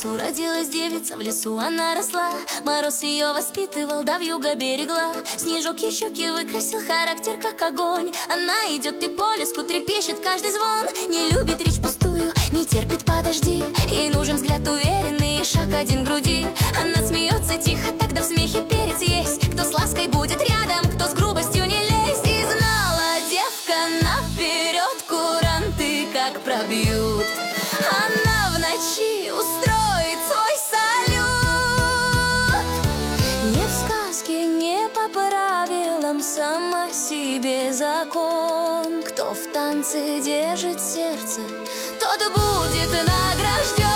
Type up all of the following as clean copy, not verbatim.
лесу родилась девица, в лесу она росла. Мороз ее воспитывал, да вьюга берегла. Снежок ей щеки выкрасил, характер как огонь. Она идет и по леску трепещет каждый звон. Не любит речь пустую, не терпит подожди. Ей нужен взгляд уверенный и шаг один к груди. Она смеется тихо, тогда в смехе перец есть. Кто с лаской будет рядом, кто с грубостью не лезь. И знала девка наперед, куранты как пробьют. Она в ночи устроит свой салют. Не в сказке, не по правилам, сама себе закон. Кто в танце держит сердце, тот будет награжден.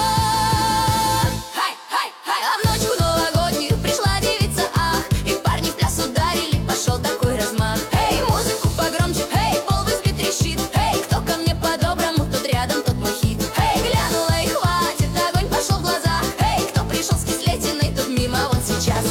А в ночку новогоднюю пришла девица, ах, и парни в пляс ударили, пошел такой размах. Эй, музыку погромче, эй, пол в избе трещит. Эй, кто ко мне по-доброму, тот рядом, тот мой хит. Эй, глянула и хватит, огонь пошел в глазах. Эй, кто пришел с кислетиной, тот мимо вон сейчас.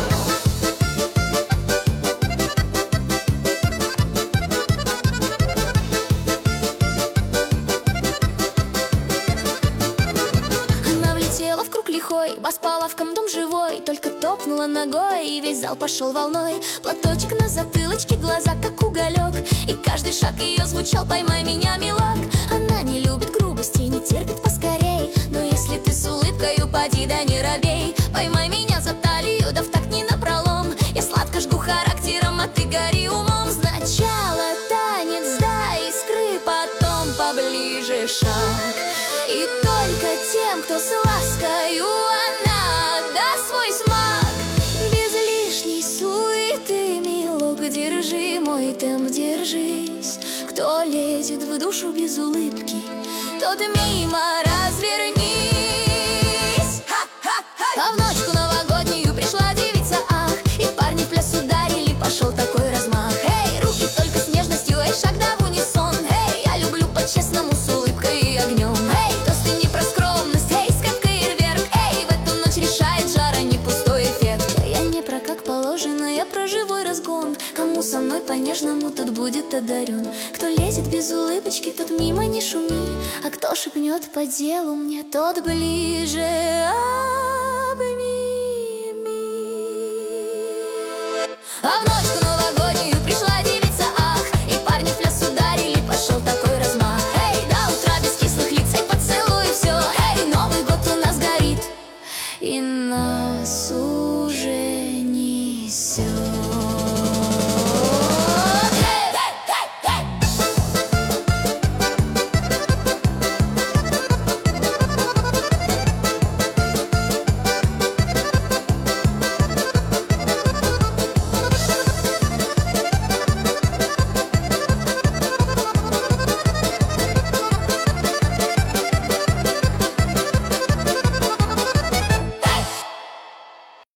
В круг лихой, бас по лавкам, дом живой. Только топнула ногой, и весь зал пошел волной. Платочек на затылочке, глаза как уголек, и каждый шаг ее звучал: поймай меня, милок. Она не любит грубости, не терпит поскорей, но если ты с улыбкой, упади, да не робей. Поймай меня за талию, да в такт не напролом. Я сладко жгу характером, а ты гори умом. Сначала танец, да искры, потом поближе шаг. И только тем, кто с ласкою, она отдаст свой смак. Без лишней суеты, милок, держи мой темп, держись. Кто лезет в душу без улыбки, тот мимо развернись. А в ночку новогоднюю пришла девица, ах, и парни в пляс ударили, пошел такой размах. Эй, руки только с нежностью, эй, шаг да в унисон. Эй, я люблю по-честному, с улыбкой и огнем. Эй, тосты не про скромность, эй, скрипка и рверк. Эй, в эту ночь решает жара, не пустой эффект. Я не про как положено, я про живой разгон. Кому со мной по-нежному, тот будет одарен. Кто лезет без улыбочки, тот мимо не шуми, а кто шепнет по делу мне, тот ближе.